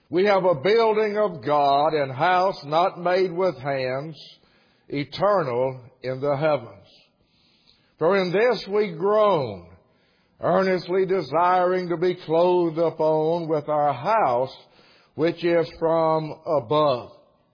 We have a building of God and house not made with hands, eternal in the heavens. For in this we groan, earnestly desiring to be clothed upon with our house, which is from above,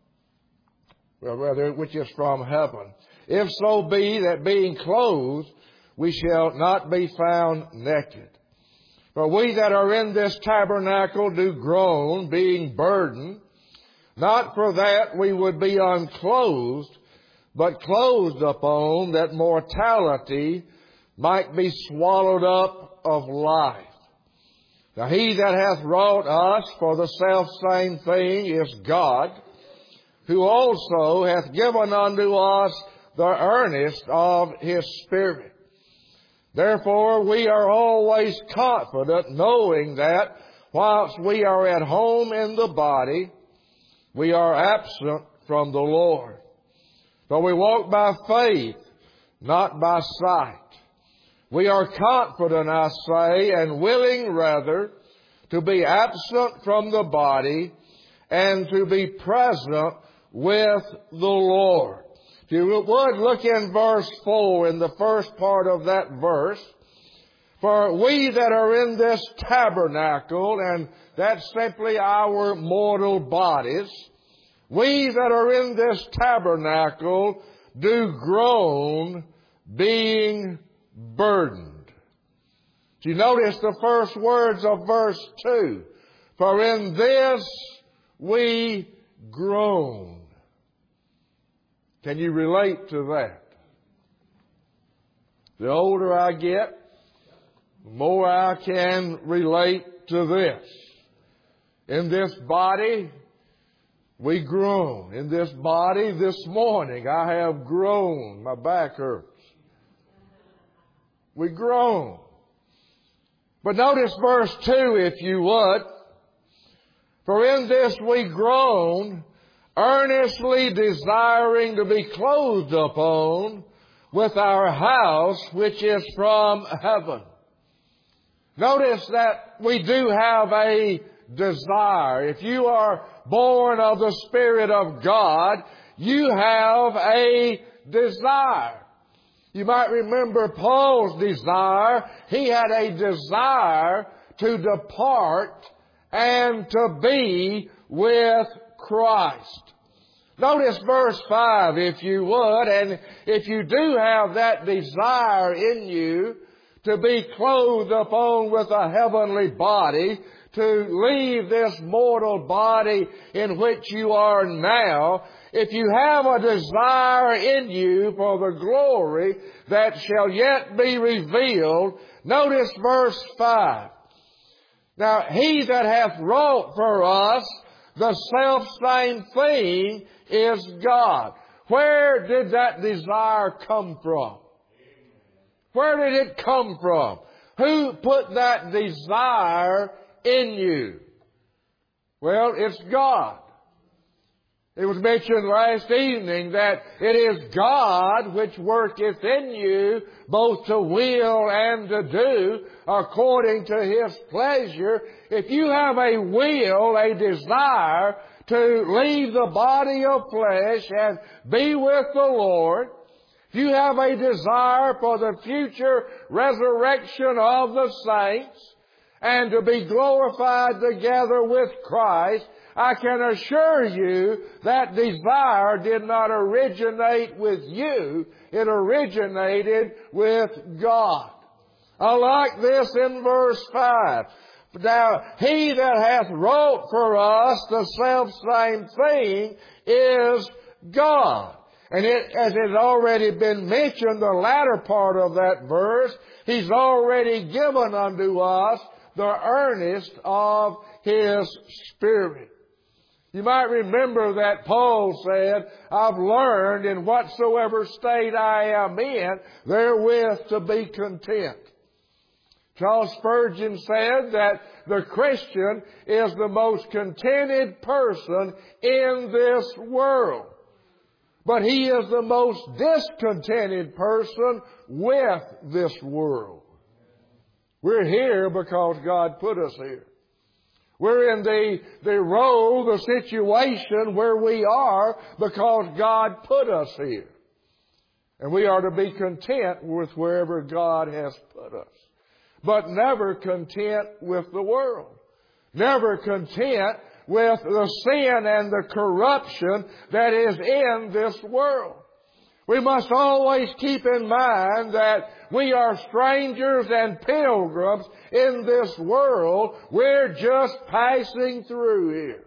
which is from heaven. If so be that being clothed, we shall not be found naked. For we that are in this tabernacle do groan, being burdened, not for that we would be unclothed, but clothed upon, that mortality might be swallowed up of life. Now he that hath wrought us for the selfsame thing is God, who also hath given unto us the earnest of His Spirit. Therefore we are always confident, knowing that whilst we are at home in the body, we are absent from the Lord. For we walk by faith, not by sight. We are confident, I say, and willing rather to be absent from the body and to be present with the Lord. If you would look in verse 4, in the first part of that verse. For we that are in this tabernacle, and that's simply our mortal bodies, we that are in this tabernacle do groan, being burdened. Do you notice the first words of verse 2? For in this we groan. Can you relate to that? The older I get, the more I can relate to this. In this body, we groan. In this body, this morning, I have groaned. My back hurts. We groan. But notice verse 2, if you would. For in this we groan, earnestly desiring to be clothed upon with our house, which is from heaven. Notice that we do have a desire. If you are born of the Spirit of God, you have a desire. You might remember Paul's desire. He had a desire to depart and to be with Christ. Notice verse 5, if you would, and if you do have that desire in you to be clothed upon with a heavenly body, to leave this mortal body in which you are now, if you have a desire in you for the glory that shall yet be revealed, notice verse 5. Now, He that hath wrought for us the selfsame thing is God. Where did that desire come from? Where did it come from? Who put that desire in you? Well, it's God. It was mentioned last evening that it is God which worketh in you both to will and to do according to His pleasure. If you have a will, a desire to leave the body of flesh and be with the Lord, if you have a desire for the future resurrection of the saints and to be glorified together with Christ, I can assure you that desire did not originate with you. It originated with God. I like this in verse 5. Now, He that hath wrought for us the selfsame thing is God. And as it has already been mentioned, the latter part of that verse, He's already given unto us the earnest of His Spirit. You might remember that Paul said, I've learned in whatsoever state I am in, therewith to be content. Charles Spurgeon said that the Christian is the most contented person in this world. But he is the most discontented person with this world. We're here because God put us here. We're in the role, the situation where we are because God put us here. And we are to be content with wherever God has put us. But never content with the world. Never content with the sin and the corruption that is in this world. We must always keep in mind that we are strangers and pilgrims in this world. We're just passing through here.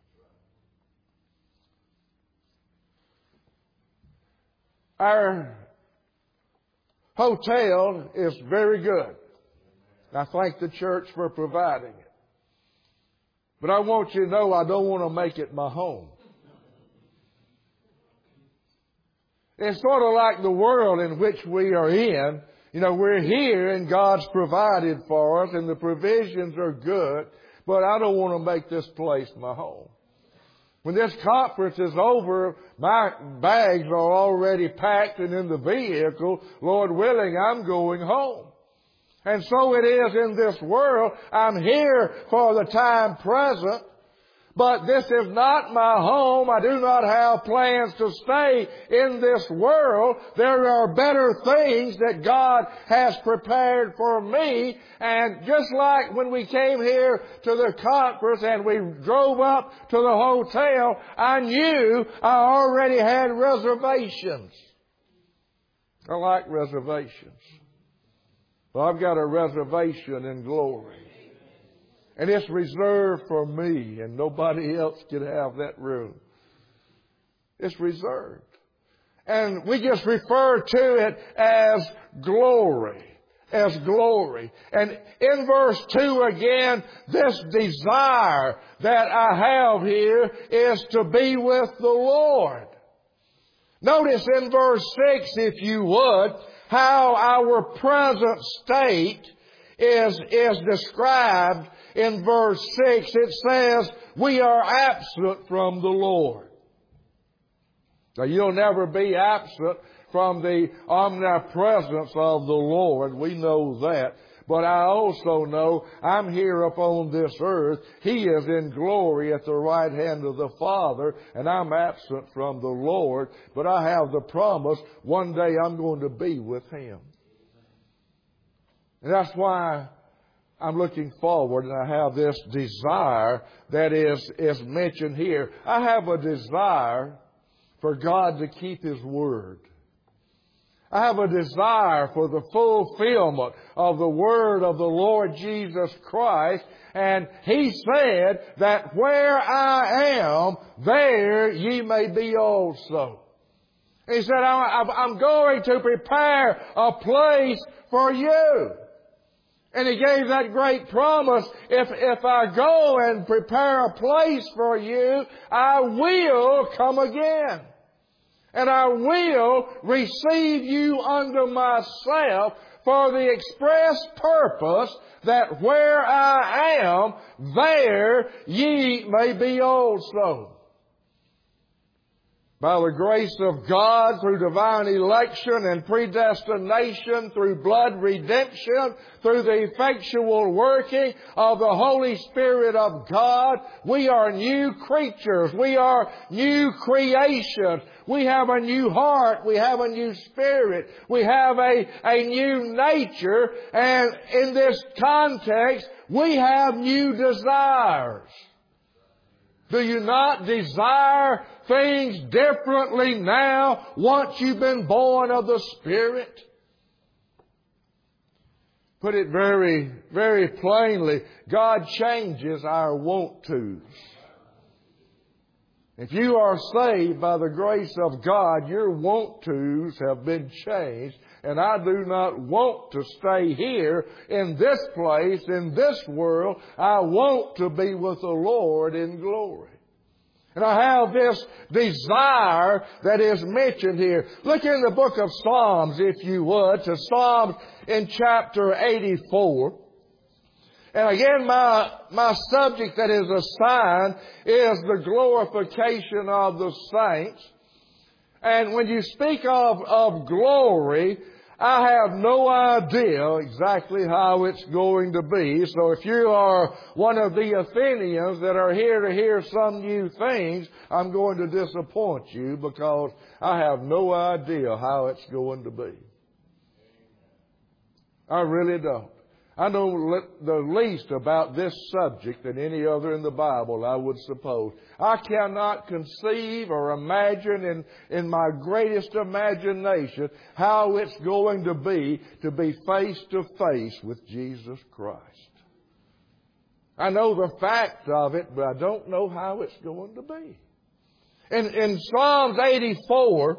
Our hotel is very good. I thank the church for providing it. But I want you to know I don't want to make it my home. It's sort of like the world in which we are in. You know, we're here and God's provided for us and the provisions are good, but I don't want to make this place my home. When this conference is over, my bags are already packed and in the vehicle. Lord willing, I'm going home. And so it is in this world. I'm here for the time present. But this is not my home. I do not have plans to stay in this world. There are better things that God has prepared for me. And just like when we came here to the conference and we drove up to the hotel, I knew I already had reservations. I like reservations. Well, I've got a reservation in glory. And it's reserved for me, and nobody else can have that room. It's reserved. And we just refer to it as glory. As glory. And in verse 2 again, this desire that I have here is to be with the Lord. Notice in verse 6, if you would, how our present state is described. In verse 6, it says, we are absent from the Lord. Now, you'll never be absent from the omnipresence of the Lord. We know that. But I also know I'm here upon this earth. He is in glory at the right hand of the Father, and I'm absent from the Lord. But I have the promise one day I'm going to be with Him. And that's why I'm looking forward, and I have this desire that is mentioned here. I have a desire for God to keep His Word. I have a desire for the fulfillment of the Word of the Lord Jesus Christ. And He said that where I am, there ye may be also. He said, I'm going to prepare a place for you. And He gave that great promise, if I go and prepare a place for you, I will come again. And I will receive you unto myself for the express purpose that where I am, there ye may be also. By the grace of God, through divine election and predestination, through blood redemption, through the effectual working of the Holy Spirit of God, we are new creatures. We are new creations. We have a new heart. We have a new spirit. We have a new nature. And in this context, we have new desires. Do you not desire things differently now once you've been born of the Spirit? Put it very, very plainly, God changes our want-tos. If you are saved by the grace of God, your want-tos have been changed. And I do not want to stay here in this place, in this world. I want to be with the Lord in glory. And I have this desire that is mentioned here. Look in the book of Psalms, if you would, to Psalms in chapter 84. And again, my subject that is assigned is the glorification of the saints. And when you speak of glory, I have no idea exactly how it's going to be. So if you are one of the Athenians that are here to hear some new things, I'm going to disappoint you because I have no idea how it's going to be. I really don't. I know the least about this subject than any other in the Bible, I would suppose. I cannot conceive or imagine in my greatest imagination how it's going to be face to face with Jesus Christ. I know the fact of it, but I don't know how it's going to be. In Psalms 84,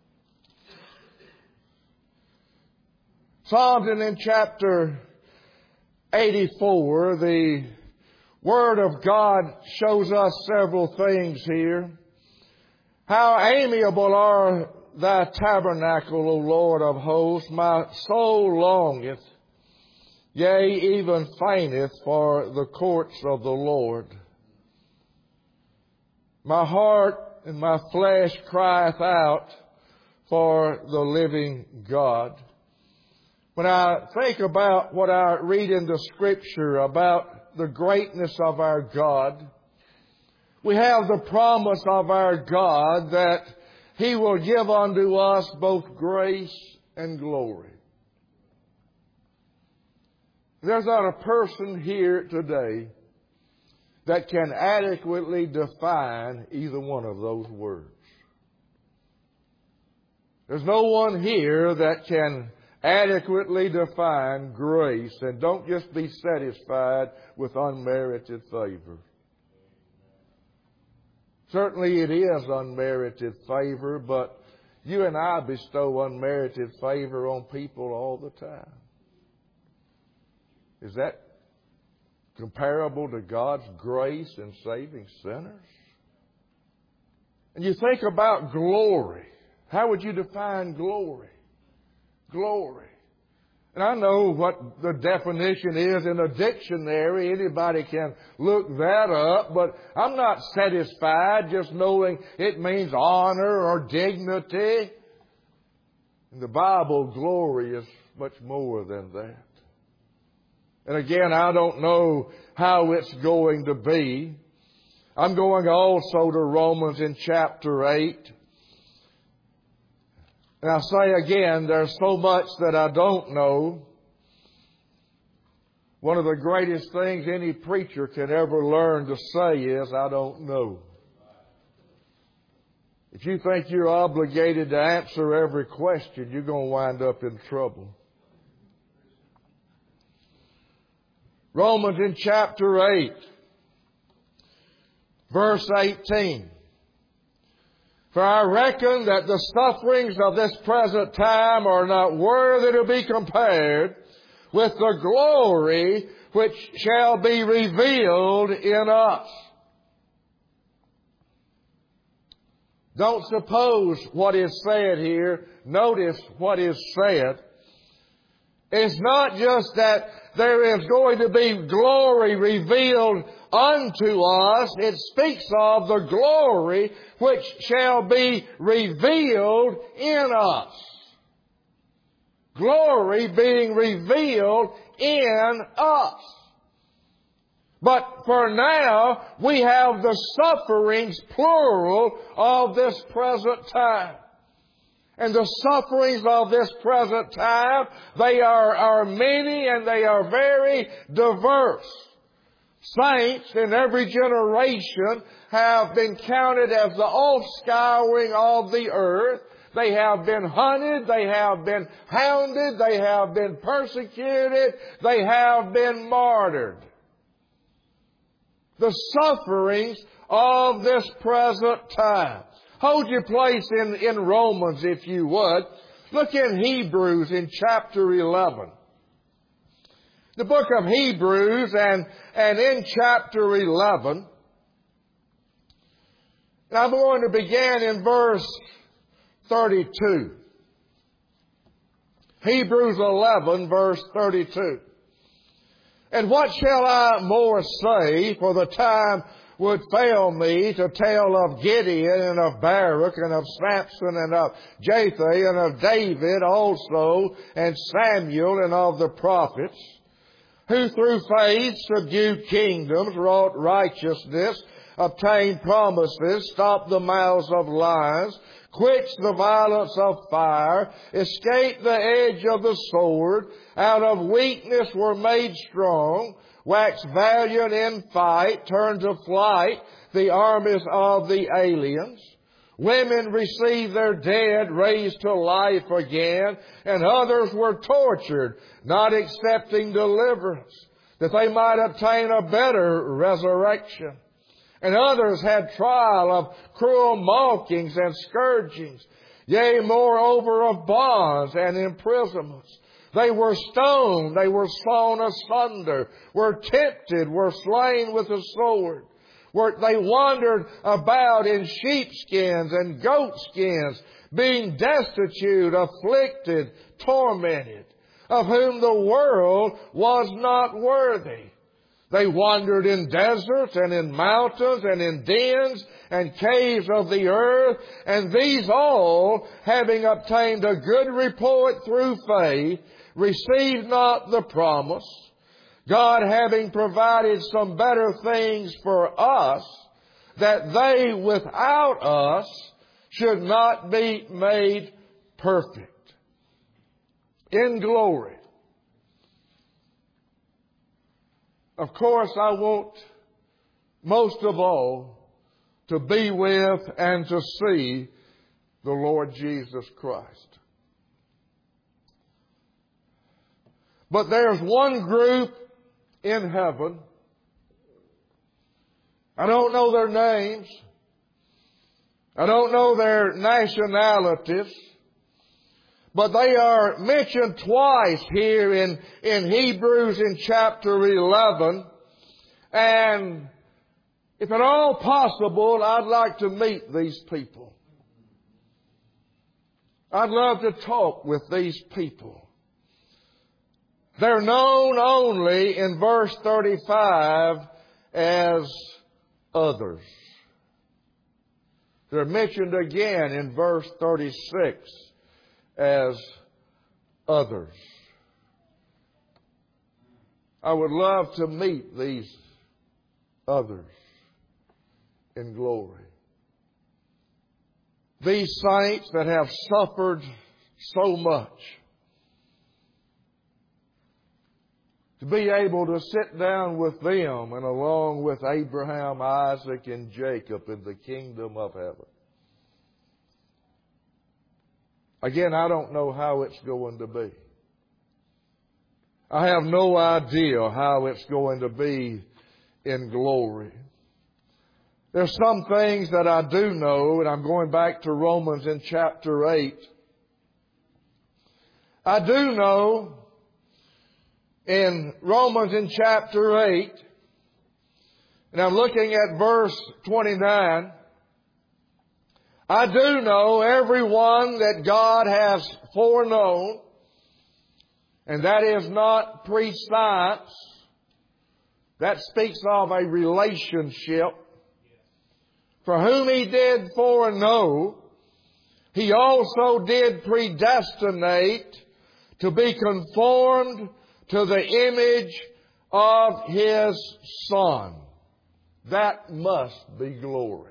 Psalms and in chapter 84, the Word of God shows us several things here. How amiable are thy tabernacle, O Lord of hosts. My soul longeth, yea, even fainteth for the courts of the Lord. My heart and my flesh crieth out for the living God. When I think about what I read in the Scripture about the greatness of our God, we have the promise of our God that He will give unto us both grace and glory. There's not a person here today that can adequately define either one of those words. There's no one here that can adequately define grace, and don't just be satisfied with unmerited favor. Certainly it is unmerited favor, but you and I bestow unmerited favor on people all the time. Is that comparable to God's grace in saving sinners? And you think about glory. How would you define glory? Glory. And I know what the definition is in a dictionary. Anybody can look that up. But I'm not satisfied just knowing it means honor or dignity. In the Bible, glory is much more than that. And again, I don't know how it's going to be. I'm going also to Romans in chapter 8. And I say again, there's so much that I don't know. One of the greatest things any preacher can ever learn to say is, I don't know. If you think you're obligated to answer every question, you're going to wind up in trouble. Romans in chapter 8, verse 18. For I reckon that the sufferings of this present time are not worthy to be compared with the glory which shall be revealed in us. Don't suppose what is said here. Notice what is said. It's not just that there is going to be glory revealed unto us. It speaks of the glory which shall be revealed in us. Glory being revealed in us. But for now, we have the sufferings, plural, of this present time. And the sufferings of this present time, they are many and they are very diverse. Saints in every generation have been counted as the offscouring of the earth. They have been hunted, they have been hounded, they have been persecuted, they have been martyred. The sufferings of this present time. Hold your place in Romans, if you would. Look in Hebrews in chapter 11. The book of Hebrews and in chapter 11. I'm going to begin in verse 32. Hebrews 11, verse 32. And what shall I more say, for the time would fail me to tell of Gideon and of Barak and of Samson and of Jephthah and of David also and Samuel and of the prophets, who through faith subdued kingdoms, wrought righteousness, obtained promises, stopped the mouths of lions, quenched the violence of fire, escaped the edge of the sword, out of weakness were made strong, waxed valiant in fight, turned to flight the armies of the aliens. Women received their dead raised to life again, and others were tortured, not accepting deliverance, that they might obtain a better resurrection. And others had trial of cruel mockings and scourgings, yea, moreover of bonds and imprisonments. They were stoned, they were sawn asunder, were tempted, were slain with the sword. They wandered about in sheepskins and goatskins, being destitute, afflicted, tormented, of whom the world was not worthy. They wandered in deserts and in mountains and in dens and caves of the earth, and these all, having obtained a good report through faith, received not the promise, God having provided some better things for us, that they without us should not be made perfect. In glory. Of course, I want most of all to be with and to see the Lord Jesus Christ. But there's one group in heaven. I don't know their names. I don't know their nationalities. But they are mentioned twice here in Hebrews in chapter 11. And if at all possible, I'd like to meet these people. I'd love to talk with these people. They're known only in verse 35 as others. They're mentioned again in verse 36 as others. I would love to meet these others in glory. These saints that have suffered so much, to be able to sit down with them and along with Abraham, Isaac, and Jacob in the kingdom of heaven. Again, I don't know how it's going to be. I have no idea how it's going to be in glory. There's some things that I do know, and I'm going back to Romans in chapter 8. I do know in Romans in chapter 8, and I'm looking at verse 29, I do know everyone that God has foreknown, and that is not prescience. That speaks of a relationship. For whom He did foreknow, He also did predestinate to be conformed to the image of His Son. That must be glory.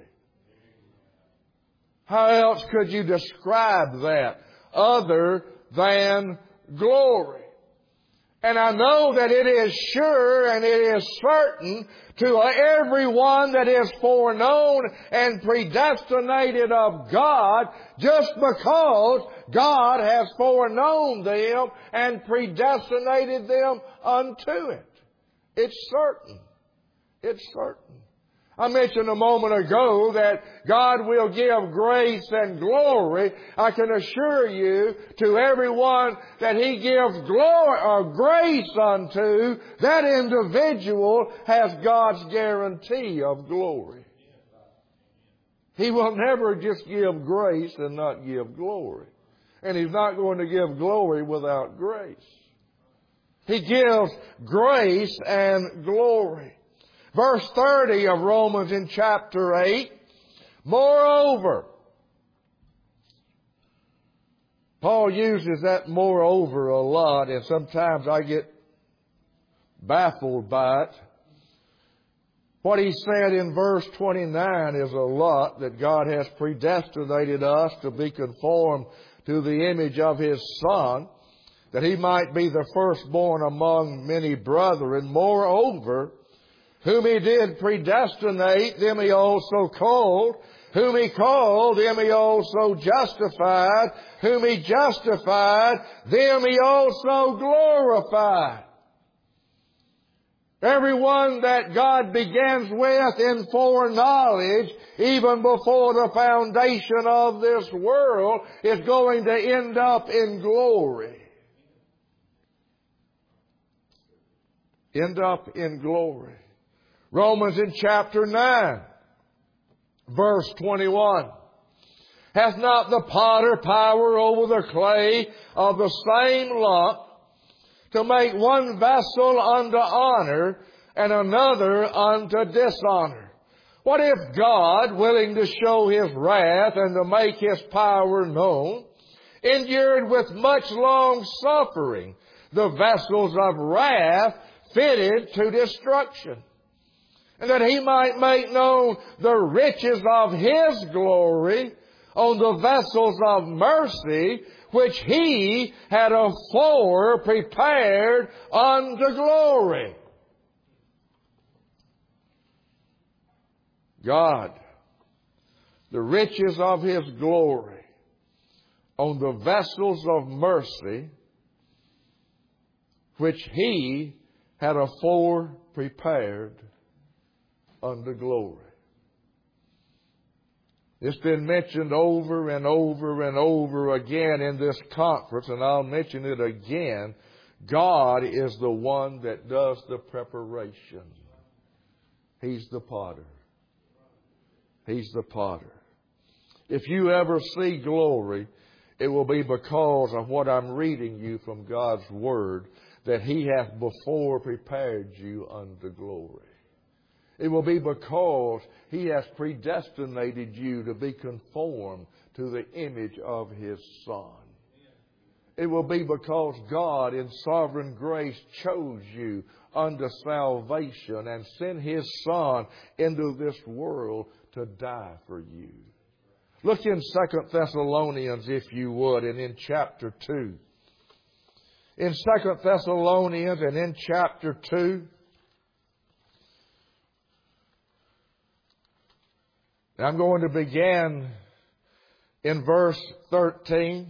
How else could you describe that other than glory? And I know that it is sure and it is certain to everyone that is foreknown and predestinated of God, just because God has foreknown them and predestinated them unto it. It's certain. It's certain. I mentioned a moment ago that God will give grace and glory. I can assure you, to everyone that He gives glory or grace unto, that individual has God's guarantee of glory. He will never just give grace and not give glory. And He's not going to give glory without grace. He gives grace and glory. Verse 30 of Romans in chapter 8, moreover. Paul uses that moreover a lot, and sometimes I get baffled by it. What he said in verse 29 is a lot, that God has predestinated us to be conformed to the image of His Son, that He might be the firstborn among many brethren. Moreover, whom He did predestinate, them He also called. Whom He called, them He also justified. Whom He justified, them He also glorified. Everyone that God begins with in foreknowledge, even before the foundation of this world, is going to end up in glory. End up in glory. Romans in chapter 9, verse 21. Hath not the potter power over the clay of the same lump, to make one vessel unto honor and another unto dishonor? What if God, willing to show His wrath and to make His power known, endured with much long suffering the vessels of wrath fitted to destruction, and that He might make known the riches of His glory on the vessels of mercy, which He had afore prepared unto glory? God, the riches of His glory on the vessels of mercy, which He had afore prepared unto glory. It's been mentioned over and over and over again in this conference, and I'll mention it again. God is the one that does the preparation. He's the potter. He's the potter. If you ever see glory, it will be because of what I'm reading you from God's Word, that He hath before prepared you unto glory. It will be because He has predestinated you to be conformed to the image of His Son. It will be because God in sovereign grace chose you unto salvation and sent His Son into this world to die for you. Look in 2 Thessalonians, if you would, and in chapter 2. In 2 Thessalonians and in chapter 2, I'm going to begin in verse 13.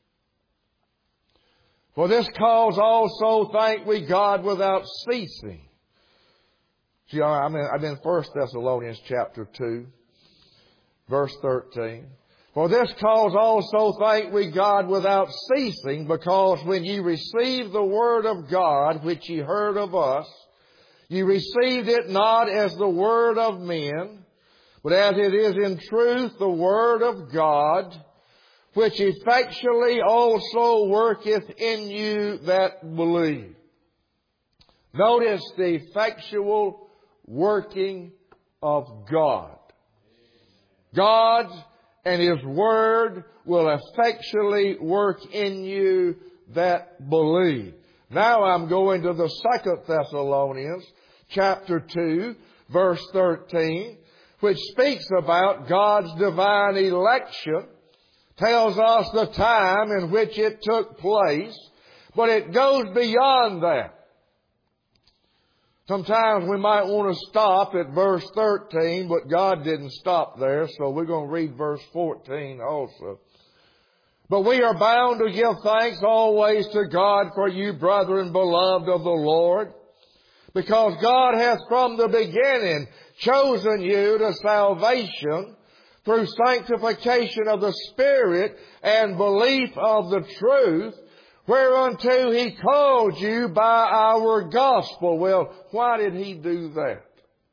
For this cause also thank we God without ceasing. See, I'm in 1 Thessalonians chapter 2, verse 13. For this cause also thank we God without ceasing, because when ye received the word of God, which ye heard of us, ye received it not as the word of men, but as it is in truth the word of God, which effectually also worketh in you that believe. Notice the effectual working of God. God and His Word will effectually work in you that believe. Now I'm going to the 2 Thessalonians chapter 2, verse 13, which speaks about God's divine election, tells us the time in which it took place, but it goes beyond that. Sometimes we might want to stop at verse 13, but God didn't stop there, so we're going to read verse 14 also. But we are bound to give thanks always to God for you, brethren, beloved of the Lord, because God hath from the beginning chosen you to salvation through sanctification of the Spirit and belief of the truth, whereunto He called you by our gospel. Well, why did He do that?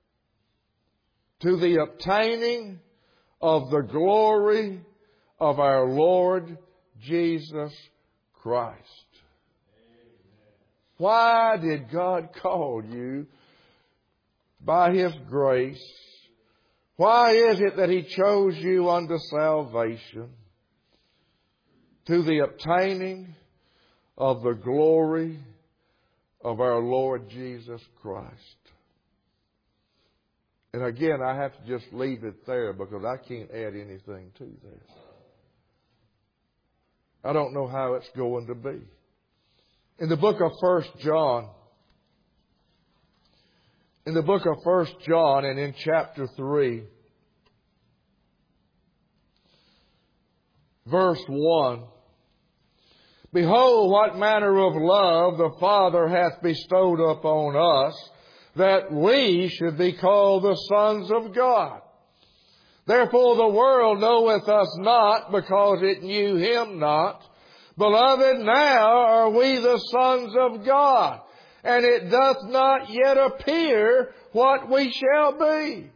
To the obtaining of the glory of our Lord Jesus Christ. Why did God call you by His grace? Why is it that He chose you unto salvation, to the obtaining of the glory of our Lord Jesus Christ? And again, I have to just leave it there because I can't add anything to this. I don't know how it's going to be. In the book of 1 John, and in chapter 3, verse 1, Behold, what manner of love the Father hath bestowed upon us, that we should be called the sons of God. Therefore the world knoweth us not, because it knew Him not. Beloved, now are we the sons of God, and it doth not yet appear what we shall be.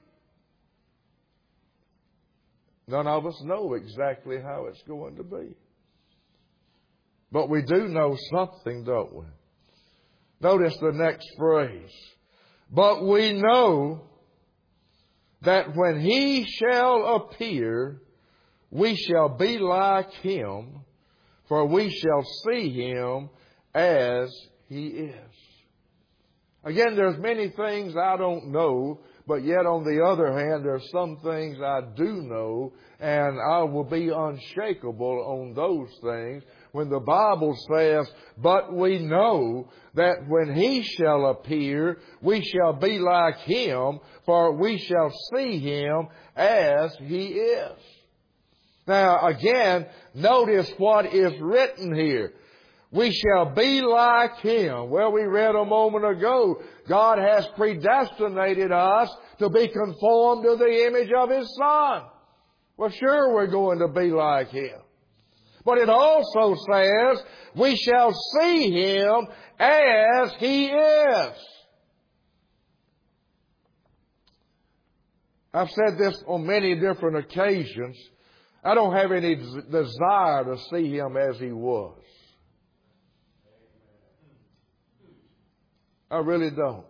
None of us know exactly how it's going to be. But we do know something, don't we? Notice the next phrase. But we know that when He shall appear, we shall be like Him, for we shall see Him as He is. Again, there's many things I don't know, but yet on the other hand, there's some things I do know, and I will be unshakable on those things. When the Bible says, but we know that when He shall appear, we shall be like Him, for we shall see Him as He is. Now again, notice what is written here. We shall be like Him. Well, we read a moment ago, God has predestinated us to be conformed to the image of His Son. Well, sure, we're going to be like Him. But it also says, we shall see Him as He is. I've said this on many different occasions. I don't have any desire to see Him as He was. I really don't.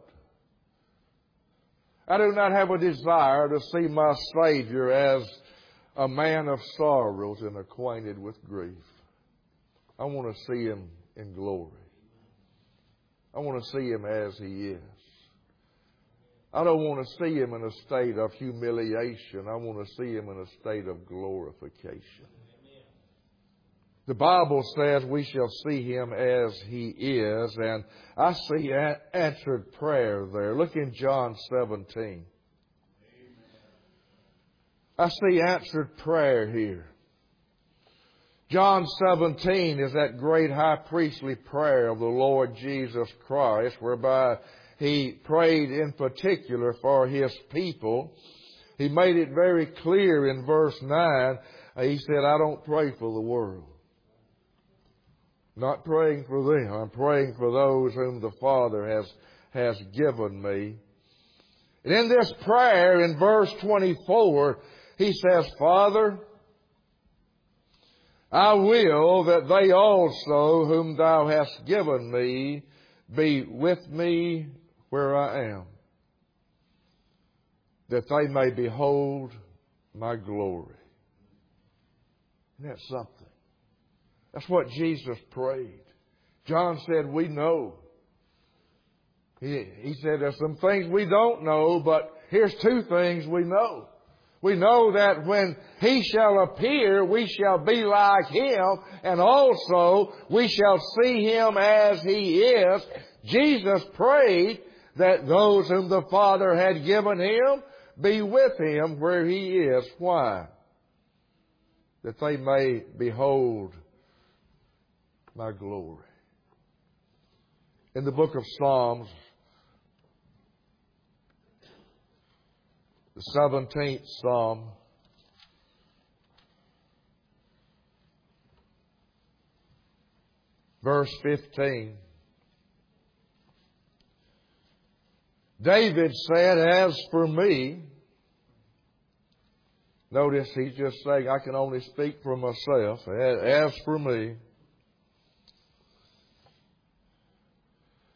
I do not have a desire to see my Savior as a man of sorrows and acquainted with grief. I want to see Him in glory. I want to see Him as He is. I don't want to see Him in a state of humiliation. I want to see Him in a state of glorification. The Bible says we shall see Him as He is, and I see answered prayer there. Look in John 17. I see answered prayer here. John 17 is that great high priestly prayer of the Lord Jesus Christ, whereby He prayed in particular for His people. He made it very clear in verse 9. He said, I don't pray for the world. Not praying for them. I'm praying for those whom the Father has given me. And in this prayer, in verse 24, He says, Father, I will that they also whom Thou hast given me be with me where I am, that they may behold my glory. Isn't that something? That's what Jesus prayed. John said, we know. He said, there's some things we don't know, but here's two things we know. We know that when He shall appear, we shall be like Him, and also we shall see Him as He is. Jesus prayed that those whom the Father had given Him be with Him where He is. Why? That they may behold my glory. In the book of Psalms, the 17th Psalm, verse 15, David said, as for me, notice he's just saying, I can only speak for myself. As for me,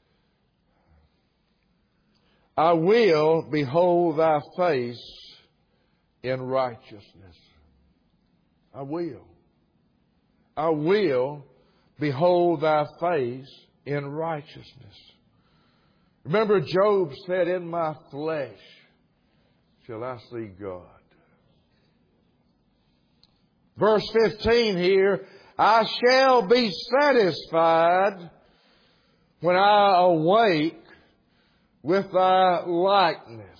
I will behold thy face in righteousness. I will. I will behold thy face in righteousness. Remember, Job said, in my flesh shall I see God. Verse 15 here, I shall be satisfied when I awake with thy likeness.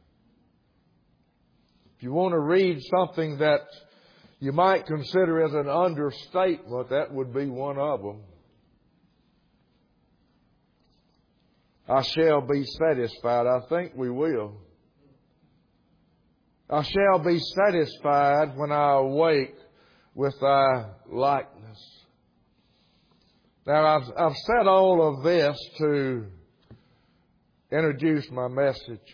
If you want to read something that you might consider as an understatement, that would be one of them. I shall be satisfied. I think we will. I shall be satisfied when I awake with thy likeness. Now, I've said all of this to introduce my message.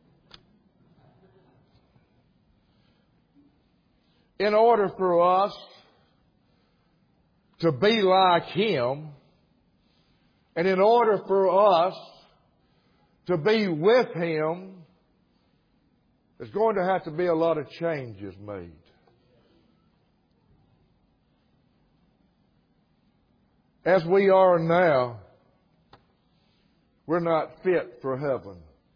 In order for us to be like Him, and in order for us to be with Him, there's going to have to be a lot of changes made. As we are now, we're not fit for heaven.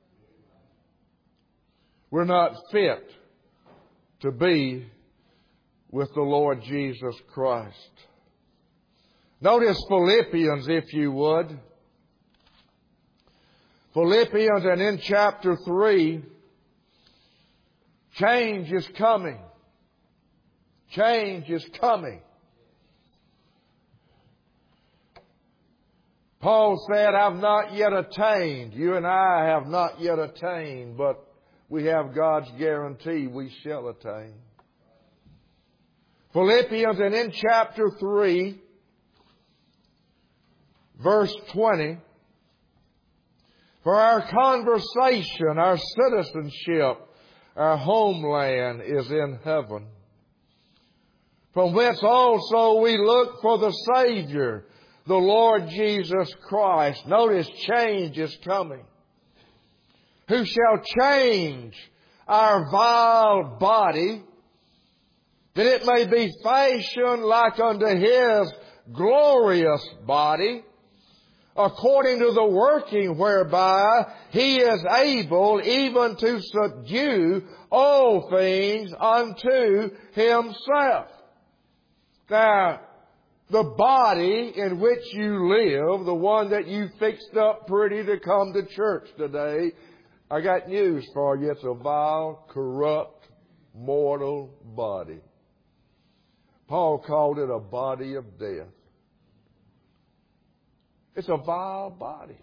We're not fit to be with the Lord Jesus Christ. Notice Philippians, if you would. Philippians, and in chapter 3, change is coming. Change is coming. Paul said, I've not yet attained. You and I have not yet attained, but we have God's guarantee we shall attain. Philippians, and in chapter 3, verse 20, for our conversation, our citizenship, our homeland is in heaven, from whence also we look for the Savior, the Lord Jesus Christ. Notice, change is coming. Who shall change our vile body, that it may be fashioned like unto His glorious body, according to the working whereby He is able even to subdue all things unto Himself. Now, the body in which you live, the one that you fixed up pretty to come to church today, I got news for you. It's a vile, corrupt, mortal body. Paul called it a body of death. It's a vile body.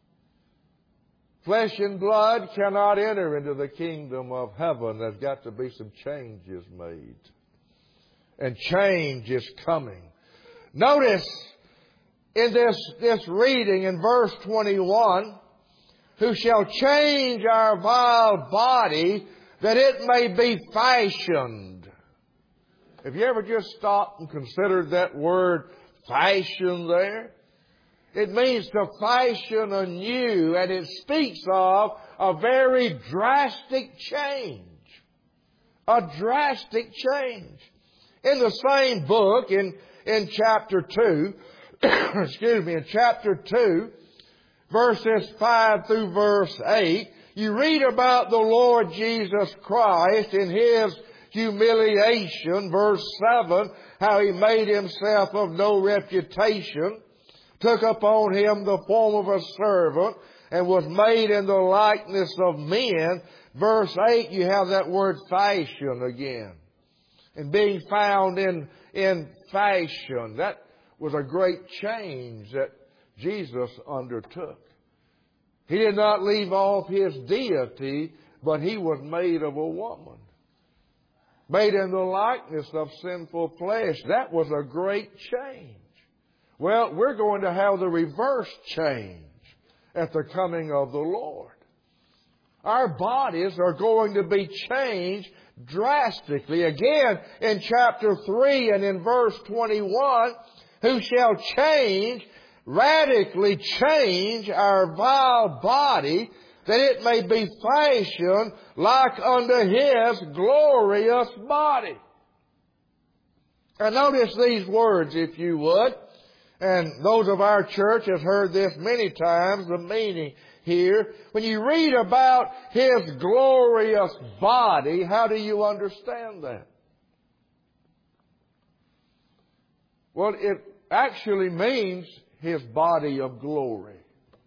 Flesh and blood cannot enter into the kingdom of heaven. There's got to be some changes made. And change is coming. Notice in this reading in verse 21, who shall change our vile body that it may be fashioned. Have you ever just stopped and considered that word fashion there? It means to fashion anew, and it speaks of a very drastic change. A drastic change. In the same book, in chapter 2, in chapter 2, verses 5 through verse 8, you read about the Lord Jesus Christ in His humiliation. Verse 7, how He made Himself of no reputation, took upon Him the form of a servant, and was made in the likeness of men. Verse 8, you have that word fashion again. And being found in fashion. That was a great change that Jesus undertook. He did not leave off His deity, but He was made of a woman. Made in the likeness of sinful flesh. That was a great change. Well, we're going to have the reverse change at the coming of the Lord. Our bodies are going to be changed drastically. Again, in chapter 3 and in verse 21, who shall change, radically change our vile body that it may be fashioned like unto His glorious body. And notice these words, if you would. And those of our church have heard this many times, the meaning here. When you read about His glorious body, how do you understand that? Well, it actually means His body of glory.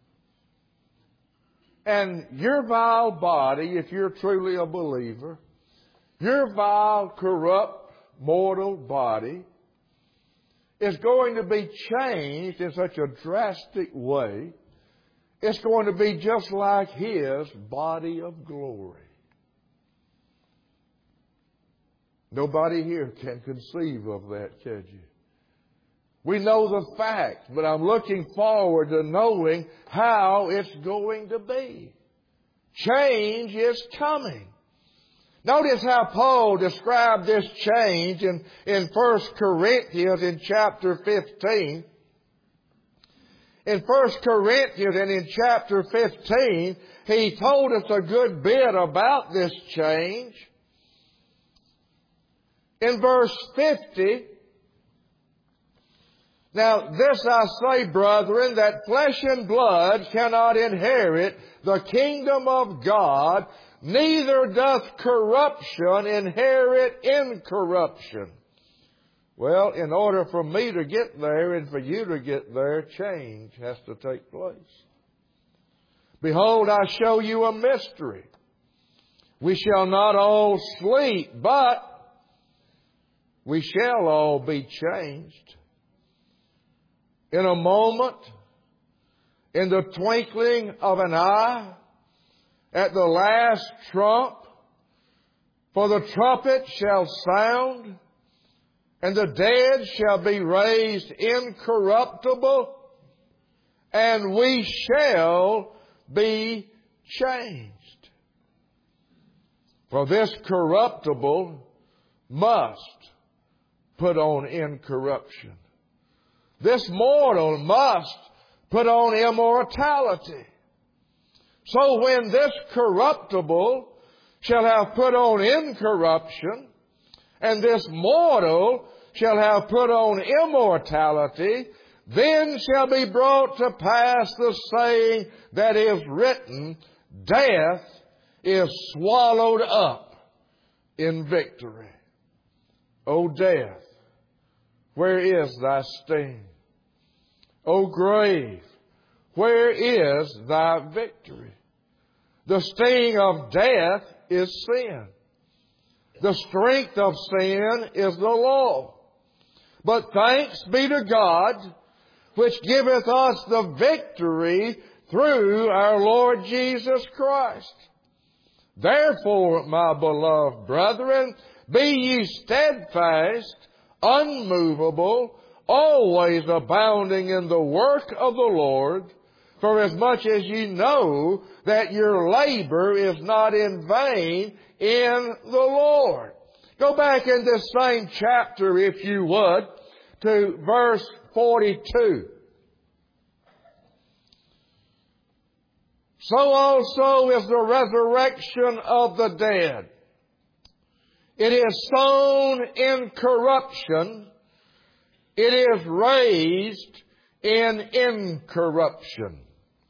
And your vile body, if you're truly a believer, your vile, corrupt, mortal body is going to be changed in such a drastic way. It's going to be just like His body of glory. Nobody here can conceive of that, can you? We know the facts, but I'm looking forward to knowing how it's going to be. Change is coming. Notice how Paul described this change in 1 Corinthians in chapter 15. In 1 Corinthians and in chapter 15, he told us a good bit about this change. In verse 50, now this I say, brethren, that flesh and blood cannot inherit the kingdom of God, neither doth corruption inherit incorruption. Well, in order for me to get there and for you to get there, change has to take place. Behold, I show you a mystery. We shall not all sleep, but we shall all be changed. In a moment, in the twinkling of an eye, at the last trump, for the trumpet shall sound, and the dead shall be raised incorruptible, and we shall be changed. For this corruptible must put on incorruption. This mortal must put on immortality. So when this corruptible shall have put on incorruption, and this mortal shall have put on immortality, then shall be brought to pass the saying that is written, death is swallowed up in victory. O death, where is thy sting? O grave, where is thy victory? The sting of death is sin. The strength of sin is the law. But thanks be to God, which giveth us the victory through our Lord Jesus Christ. Therefore, my beloved brethren, be ye steadfast, unmovable, always abounding in the work of the Lord, for as much as ye know that your labor is not in vain in the Lord. Go back in this same chapter, if you would, to verse 42. So also is the resurrection of the dead. It is sown in corruption. It is raised in incorruption.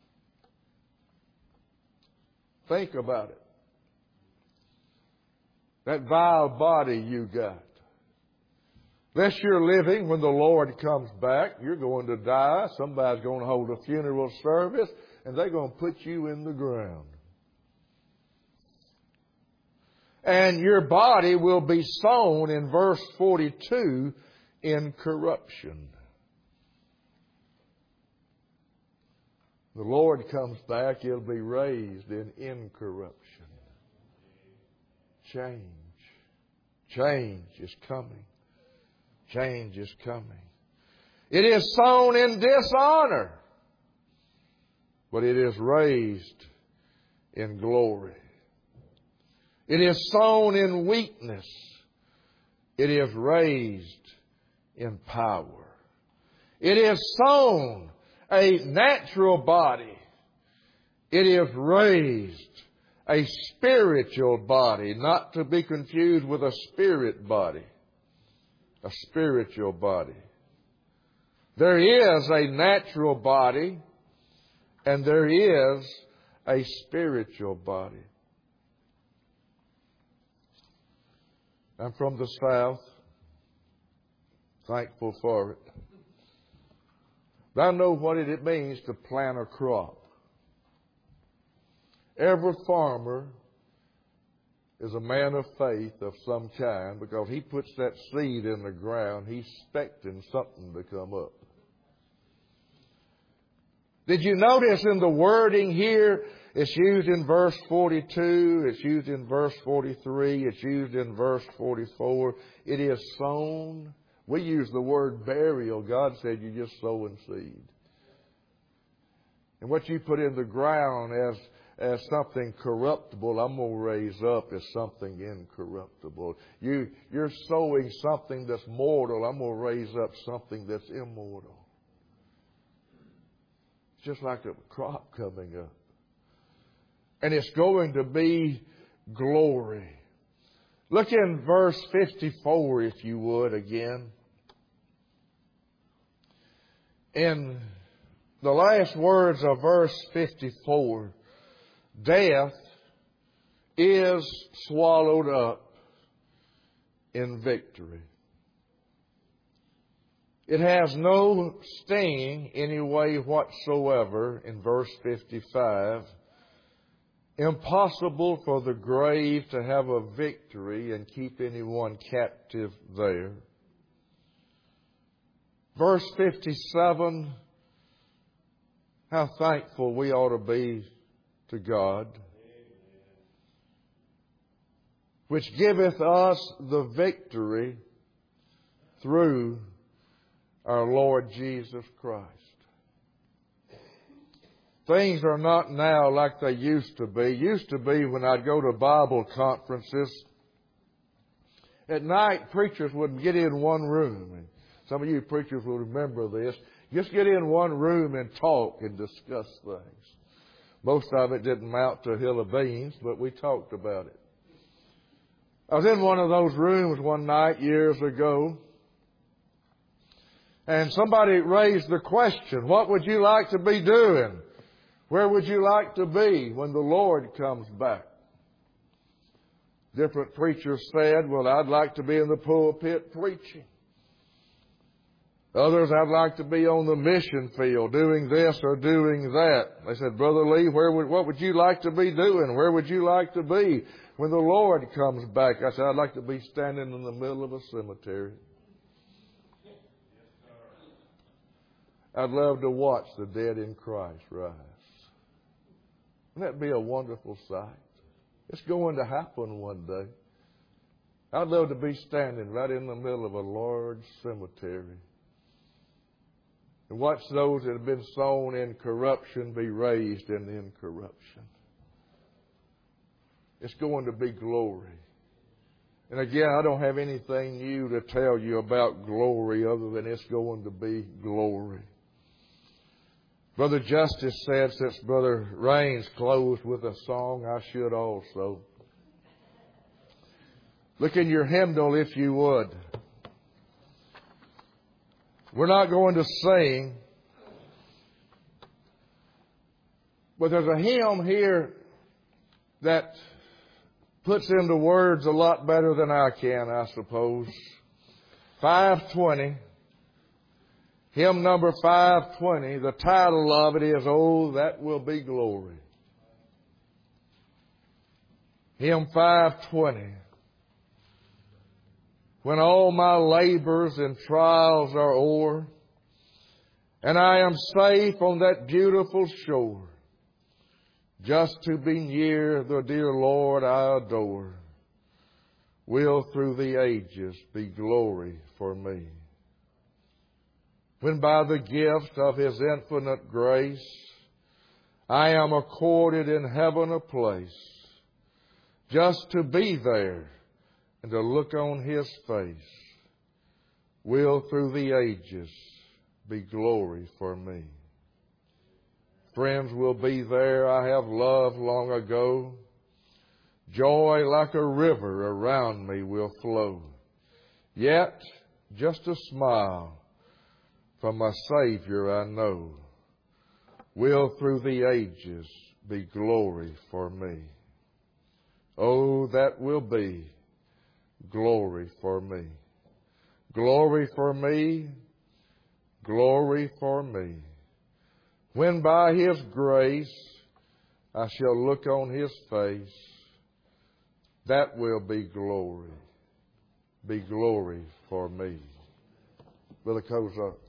Think about it. That vile body you got. Unless you're living when the Lord comes back, you're going to die. Somebody's going to hold a funeral service, and they're going to put you in the ground. And your body will be sown, in verse 42, in corruption. The Lord comes back, He'll be raised in incorruption. Change. Change is coming. Change is coming. It is sown in dishonor, but it is raised in glory. It is sown in weakness. It is raised in power. It is sown a natural body. It is raised a spiritual body, not to be confused with a spirit body. A spiritual body. There is a natural body, and there is a spiritual body. I'm from the South. Thankful for it. But I know what it means to plant a crop. Every farmer is a man of faith of some kind, because he puts that seed in the ground, he's expecting something to come up. Did you notice in the wording here, it's used in verse 42, it's used in verse 43, it's used in verse 44. It is sown. We use the word burial. God said you're just sowing seed. And what you put in the ground as something corruptible, I'm going to raise up as something incorruptible. You're sowing something that's mortal, I'm going to raise up something that's immortal. It's just like a crop coming up. And it's going to be glory. Look in verse 54, if you would, again. In the last words of verse 54, death is swallowed up in victory. It has no sting any way whatsoever in verse 55. Impossible for the grave to have a victory and keep anyone captive there. Verse 57, how thankful we ought to be to God, which giveth us the victory through our Lord Jesus Christ. Things are not now like they used to be. Used to be when I'd go to Bible conferences, at night preachers would get in one room. And some of you preachers will remember this. Just get in one room and talk and discuss things. Most of it didn't amount to a hill of beans, but we talked about it. I was in one of those rooms one night years ago, and somebody raised the question, what would you like to be doing? Where would you like to be when the Lord comes back? Different preachers said, well, I'd like to be in the pulpit preaching. Others, I'd like to be on the mission field doing this or doing that. They said, Brother Lee, what would you like to be doing? Where would you like to be when the Lord comes back? I said, I'd like to be standing in the middle of a cemetery. I'd love to watch the dead in Christ rise. Wouldn't that be a wonderful sight? It's going to happen one day. I'd love to be standing right in the middle of a large cemetery and watch those that have been sown in corruption be raised in incorruption. It's going to be glory. And again, I don't have anything new to tell you about glory other than it's going to be glory. Brother Justice said, since Brother Raines closed with a song, I should also. Look in your hymnal if you would. We're not going to sing, but there's a hymn here that puts into words a lot better than I can, I suppose. 520. Hymn number 520, the title of it is, Oh, That Will Be Glory. Hymn 520. When all my labors and trials are o'er, and I am safe on that beautiful shore, just to be near the dear Lord I adore, will through the ages be glory for me. When by the gift of His infinite grace I am accorded in heaven a place, just to be there and to look on His face, will through the ages be glory for me. Friends will be there I have loved long ago. Joy like a river around me will flow. Yet just a smile from my Savior I know will through the ages be glory for me. Oh, that will be glory for me. Glory for me, glory for me. When by His grace I shall look on His face, that will be glory for me. Brother Kozak.